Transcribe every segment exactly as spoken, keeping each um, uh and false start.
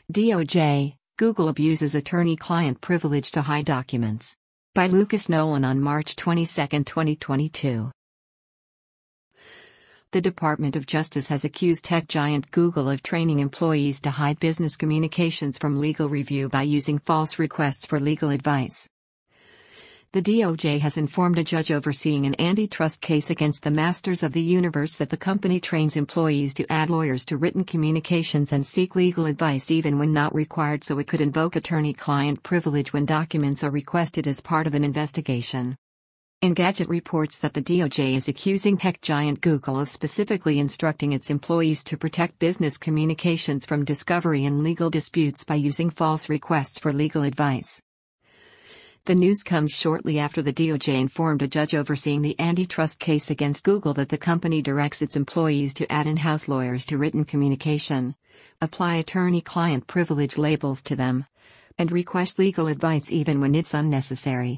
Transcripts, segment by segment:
D O J, Google abuses attorney-client privilege to hide documents. By Lucas Nolan on March twenty-second, twenty twenty-two. The Department of Justice has accused tech giant Google of training employees to hide business communications from legal review by using false requests for legal advice. The D O J has informed a judge overseeing an antitrust case against the Masters of the Universe that the company trains employees to add lawyers to written communications and seek legal advice even when not required, so it could invoke attorney-client privilege when documents are requested as part of an investigation. Engadget reports that the D O J is accusing tech giant Google of specifically instructing its employees to protect business communications from discovery and legal disputes by using false requests for legal advice. The news comes shortly after the D O J informed a judge overseeing the antitrust case against Google that the company directs its employees to add in-house lawyers to written communication, apply attorney-client privilege labels to them, and request legal advice even when it's unnecessary.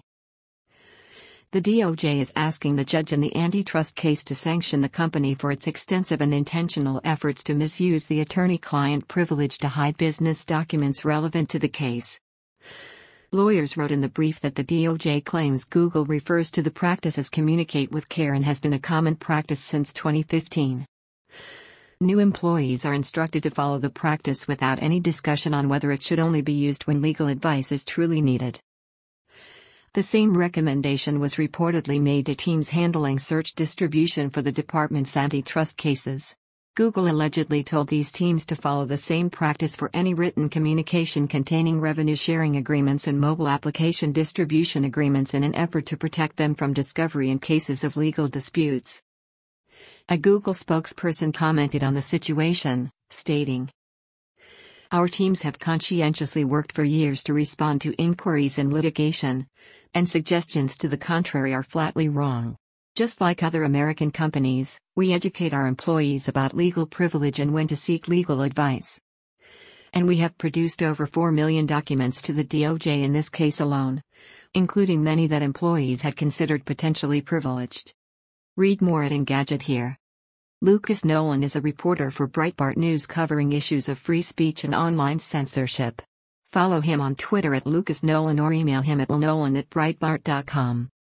The D O J is asking the judge in the antitrust case to sanction the company for its extensive and intentional efforts to misuse the attorney-client privilege to hide business documents relevant to the case. Lawyers wrote in the brief that the D O J claims Google refers to the practice as communicate with care and has been a common practice since twenty fifteen. New employees are instructed to follow the practice without any discussion on whether it should only be used when legal advice is truly needed. The same recommendation was reportedly made to teams handling search distribution for the department's antitrust cases. Google allegedly told these teams to follow the same practice for any written communication containing revenue sharing agreements and mobile application distribution agreements in an effort to protect them from discovery in cases of legal disputes. A Google spokesperson commented on the situation, stating, "Our teams have conscientiously worked for years to respond to inquiries and litigation, and suggestions to the contrary are flatly wrong. Just like other American companies, we educate our employees about legal privilege and when to seek legal advice. And we have produced over four million documents to the D O J in this case alone, including many that employees had considered potentially privileged." Read more at Engadget here. Lucas Nolan is a reporter for Breitbart News covering issues of free speech and online censorship. Follow him on Twitter at Lucas Nolan or email him at lnolan at breitbart dot com.